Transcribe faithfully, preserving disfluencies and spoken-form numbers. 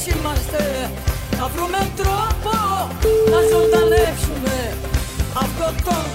είμαστε. Θα βρούμε τρόπο να ζωντανέψουμε αυτό το